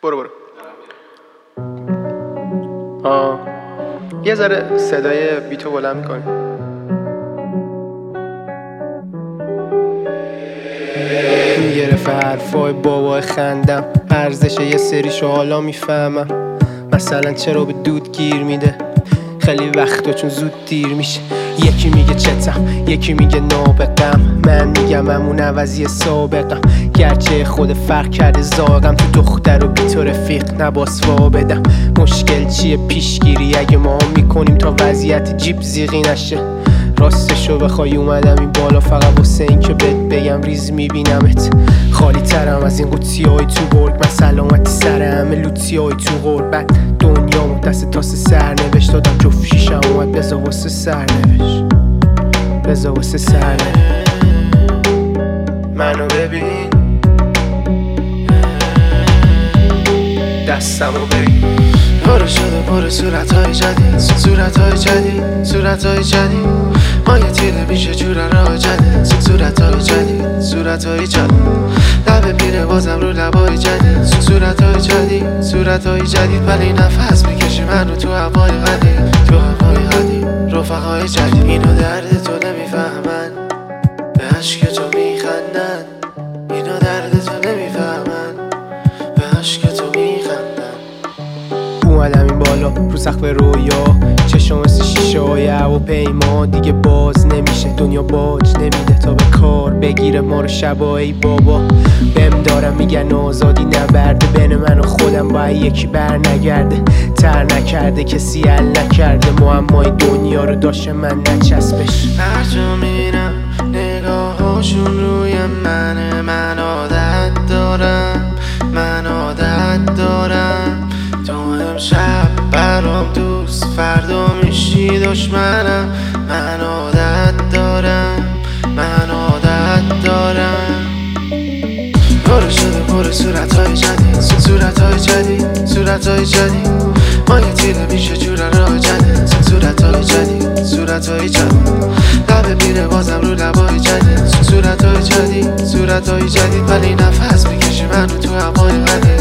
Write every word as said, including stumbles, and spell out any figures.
برو برو. آه یه ذره صدای بیتو بلند میکنی. میگرفه حرفای بابای خندم، ارزش یه سریشو حالا میفهمم. مثلا چرا به دود گیر میده خیلی وقتا چون زود دیر میشه. یکی میگه چتم، یکی میگه نابغم، من میگم همون عوضی سابقم. گرچه خود فرق کرده زاغم، تو دختر و بی تو رفیق نباس وا بدم. مشکل چیه پیشگیری اگه ما میکنیم تا وضعیت جیب زیغی نشه. راستشو بخوای اومدم این بالا فقط واسه این که بهت بگم ریز میبینمت. خالی ترم از این قوطی های تو برگ، من سلامتی سر همه لوتی های تو غربت. دنیا دست تاس سرنوشت دادم، جفت شیشم اومد بزا واسه سرنوشت، بزا واسه سرنوشت. منو ببین، دستمو ببین. پاره شده پر صورتهای جدید، صورتهای جدید، صورتهای جدید. ما یه تیره میشه جور راه جدید، صورتهای جدید، صورتهای جدید. لبه پیره بازم رو لبای جدید، صورتهای جدید، صورتهای جدید. ولی نفس میکشی منو تو هوای قدیم، تو هوای قدیم. رفقای جدید اینو درد تو نمیفهمن، به عشق تو میخندن. اینو درد تو نمیفهمن، به عشق تو میخندن. اومدم این بالا رو سقف رویا، چشم مثل شیشه های هواپیما. دیگه باز نمیشه دنیا باج نمیده تا به کار بگیره ما رو شبا. ای بابا بهم دارم میگن آزادی نبرده، بین من و خودم باید یکی بر نگرده. تر نکرده کسی حل نکرده، معمای دنیا رو داشته من نچسبش. هر جا میرم نگاهاشون روی منه، من عادت دارم، من عادت دارم. تو امشب برام دوست، فردا میشی دشمنم. من عادت دارم، من عادت دارم. پاره شده پر صورتهای جدید، صورتهای جدید، صورتهای جدید. ما یه تیره میشه جور راه جدید، صورتهای جدید، صورتهای جدید. لبه میره بازم رو لبای جدید، صورتهای جدید، صورتهای جدید. ولی نفس میکشی منو تو هوای قدیم.